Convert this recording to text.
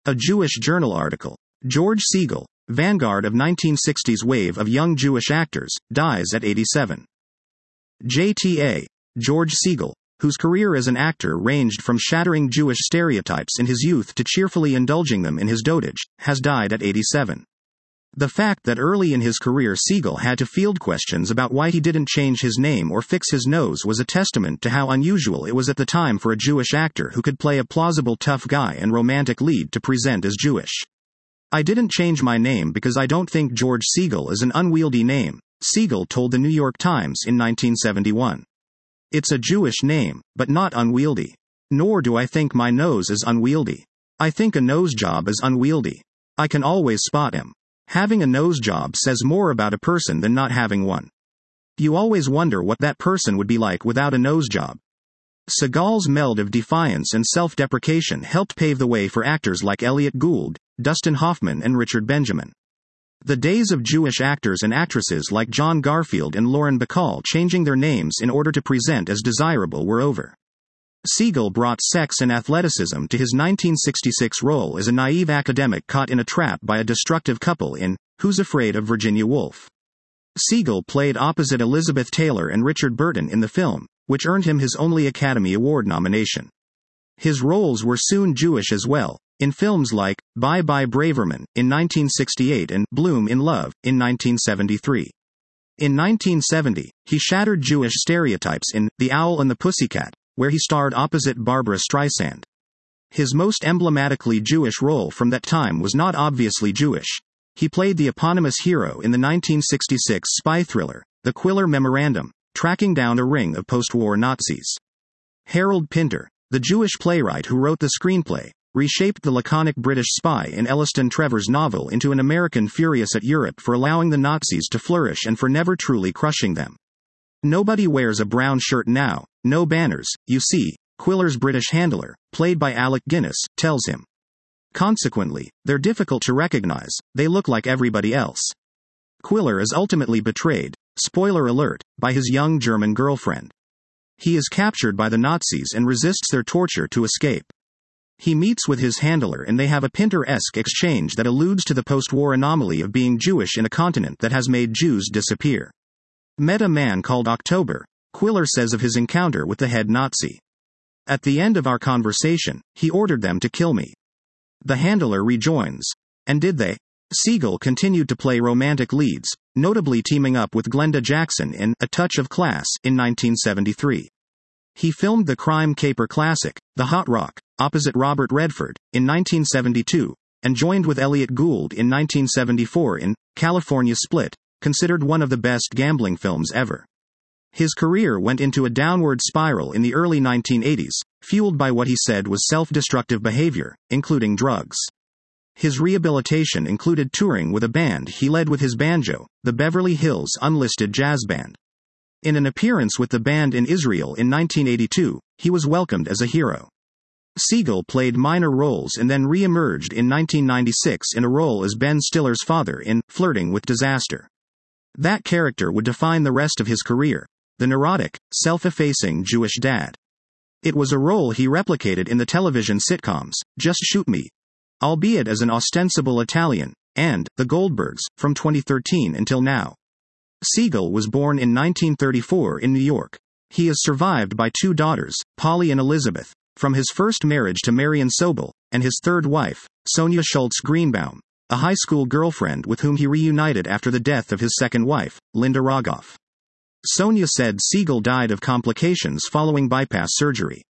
A Jewish Journal article. George Segal, vanguard of 1960s wave of young Jewish actors, dies at 87. JTA. George Segal, whose career as an actor ranged from shattering Jewish stereotypes in his youth to cheerfully indulging them in his dotage, has died at 87. The fact that early in his career Segal had to field questions about why he didn't change his name or fix his nose was a testament to how unusual it was at the time for a Jewish actor who could play a plausible tough guy and romantic lead to present as Jewish. "I didn't change my name because I don't think George Segal is an unwieldy name," Segal told the New York Times in 1971. "It's a Jewish name, but not unwieldy. Nor do I think my nose is unwieldy. I think a nose job is unwieldy. I can always spot him. Having a nose job says more about a person than not having one. You always wonder what that person would be like without a nose job." Segal's meld of defiance and self-deprecation helped pave the way for actors like Elliott Gould, Dustin Hoffman and Richard Benjamin. The days of Jewish actors and actresses like John Garfield and Lauren Bacall changing their names in order to present as desirable were over. Segal brought sex and athleticism to his 1966 role as a naive academic caught in a trap by a destructive couple in Who's Afraid of Virginia Woolf? Segal played opposite Elizabeth Taylor and Richard Burton in the film, which earned him his only Academy Award nomination. His roles were soon Jewish as well, in films like Bye Bye Braverman in 1968 and Bloom in Love in 1973. In 1970, he shattered Jewish stereotypes in The Owl and the Pussycat, where he starred opposite Barbra Streisand. His most emblematically Jewish role from that time was not obviously Jewish. He played the eponymous hero in the 1966 spy thriller, The Quiller Memorandum, tracking down a ring of post-war Nazis. Harold Pinter, the Jewish playwright who wrote the screenplay, reshaped the laconic British spy in Elliston Trevor's novel into an American furious at Europe for allowing the Nazis to flourish and for never truly crushing them. "Nobody wears a brown shirt now, no banners, you see," Quiller's British handler, played by Alec Guinness, tells him. Consequently, they're difficult to recognize, they look like everybody else. Quiller is ultimately betrayed, spoiler alert, by his young German girlfriend. He is captured by the Nazis and resists their torture to escape. He meets with his handler and they have a Pinter-esque exchange that alludes to the post-war anomaly of being Jewish in a continent that has made Jews disappear. "Met a man called October," Quiller says of his encounter with the head Nazi. "At the end of our conversation, he ordered them to kill me." The handler rejoins. "And did they?" Segal continued to play romantic leads, notably teaming up with Glenda Jackson in A Touch of Class in 1973. He filmed the crime caper classic, The Hot Rock, opposite Robert Redford, in 1972, and joined with Elliott Gould in 1974 in California Split, considered one of the best gambling films ever. His career went into a downward spiral in the early 1980s, fueled by what he said was self-destructive behavior, including drugs. His rehabilitation included touring with a band he led with his banjo, the Beverly Hills Unlisted Jazz Band. In an appearance with the band in Israel in 1982, he was welcomed as a hero. Segal played minor roles and then re-emerged in 1996 in a role as Ben Stiller's father in Flirting with Disaster. That character would define the rest of his career, the neurotic, self-effacing Jewish dad. It was a role he replicated in the television sitcoms, Just Shoot Me, albeit as an ostensible Italian, and The Goldbergs, from 2013 until now. Segal was born in 1934 in New York. He is survived by two daughters, Polly and Elizabeth, from his first marriage to Marion Sobel, and his third wife, Sonia Schultz Greenbaum, a high school girlfriend with whom he reunited after the death of his second wife, Linda Rogoff. Sonia said Segal died of complications following bypass surgery.